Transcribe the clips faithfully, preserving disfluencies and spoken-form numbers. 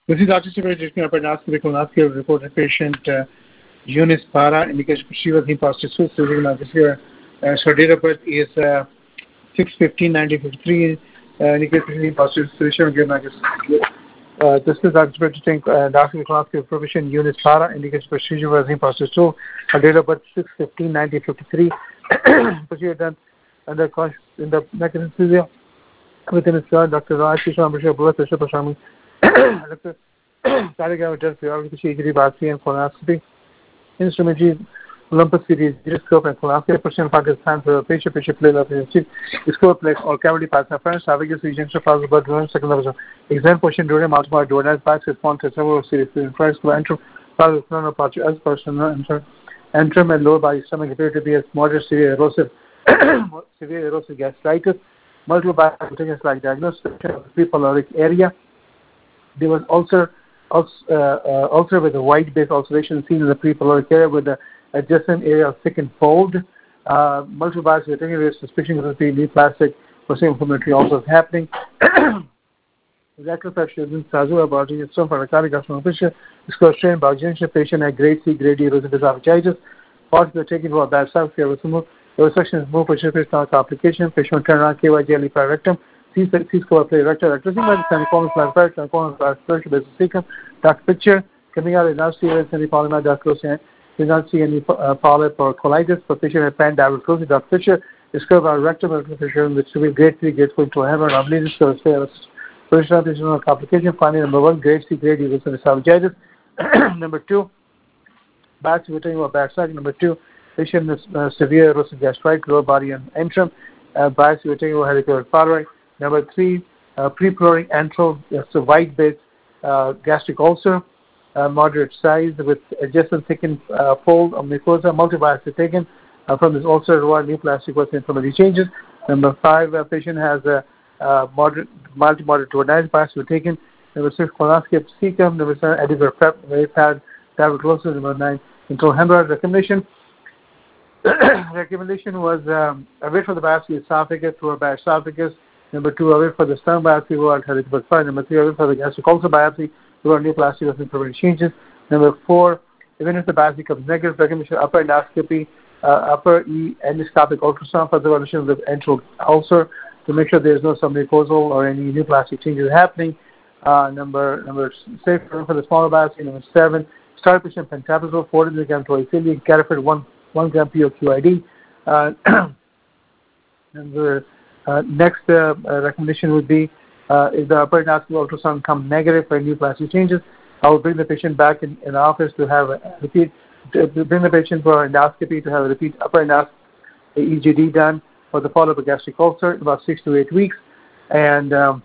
This is Doctor Sivaji Paranasky, colonoscopy reported patient uh, Eunice Para, indication she was positive suicide. This year, uh, so date of birth is uh, six fifteen nineteen fifty-three. Uh, indication positive suicide. Uh, this is Doctor Sivaji uh, Doctor Colonoscopy profession Eunice Para, indication procedure was positive suicide. Her date of birth six fifteen nineteen fifty-three. Procedure done under in the mechanism within its Doctor Raj Krishna Bishop blood pressure Prashami. Doctor Cardiac does periodic procedure biopsy and colonoscopy. Instrument is Olympus series, gyroscope and colonoscopy. Percent Pakistan for patient patient play of the scope like or cavity partner friends, esophagus region, possible blood donor, second level. Exam portion during multiple donors, back response to several series in first to enter, follow the no part as person enter, enter and lower body stomach appear to be as moderate severe erosive, severe erosive gastritis, multiple biotics like diagnosis of the prepyloric area. There was ulcer, ulcer, uh, uh, ulcer with a white base ulceration seen in the prepyloric area with the adjacent area of thickened fold. Uh, multiple biopsy suspicion of the neoplastic or inflammatory ulcers happening. Rectal pressure in Sazu about some for a cardiac gastroenterologist. Disclosed strain by junction patient at grade C, grade D erosive esophagitis. Parts were taken for a bad side care with removal. The resection is more for shift complication. Patient turn around K Y G L E rectum. C-score play rectal rectum by the semicolon slash first semicolon slash first basic sequence. Doctor picture coming out is not see any polymer. Doctor did not see any uh, polyp or colitis. For patient had pan diverticulosis. Doctor picture described our rectum fissure which will be grade three, grade four into a hammer. Obliques to stay. Positional complication. Finding number one, grade C, grade D erosive esophagitis. Number two, biopsy we're talking about backside. Number two, patient is uh, severe erosive gastritis, lower body and antrum. Uh, biopsy we're talking about helicoid thyroid. Number three, uh, prepyloric antral, that's a white base uh, gastric ulcer, uh, moderate size with adjacent thickened uh, fold of mucosa, multi-biopsy taken uh, from this ulcer, raw neoplastic was inflammatory changes. Number five, uh, patient has a uh, moderate, multi-moderate duodenal biopsy were taken. Number six, colonoscopy cecum. Number seven, edible prep, very bad diverticulosis. Number nine, internal hemorrhage. Recommendation. Recommendation was um, await for the biopsy esophagus through a bad esophagus. Number two, await for the stomach biopsy who are hereditary five. Number three, await for the gastric ulcer biopsy who are neoplastic with inflammatory changes. Number four, even if the biopsy comes negative, recommendation upper endoscopy, uh, upper E endoscopic ultrasound for the evaluation of the antral ulcer to make sure there is no submucosal or any neoplastic changes happening. Uh, number number six, for the smaller biopsy. Number seven, start patient pentabrazole forty milligrams twice daily, Carafate one one gram P O Q I D. Uh, number Uh, next uh, uh, recommendation would be uh, if the upper endoscopy ultrasound comes negative for neoplastic changes, I will bring the patient back in, in the office to have a repeat, to bring the patient for endoscopy to have a repeat upper endoscopy E G D done for the follow-up of gastric ulcer in about six to eight weeks. And um,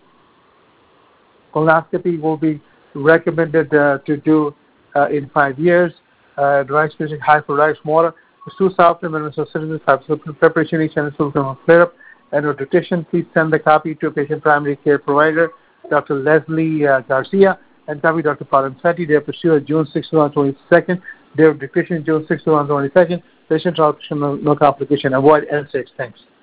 colonoscopy will be recommended uh, to do uh, in five years. Uh, rice patient high for rice water. Two soft and citizens have preparation each and from flare-up. And nutrition, please send the copy to a patient primary care provider, Doctor Leslie uh, Garcia, and copy Doctor Param Seti. They are pursued June sixth, twenty twenty-second. They have nutrition June sixth, twenty twenty-second. Patient option, no, no complication. Avoid N six. Thanks.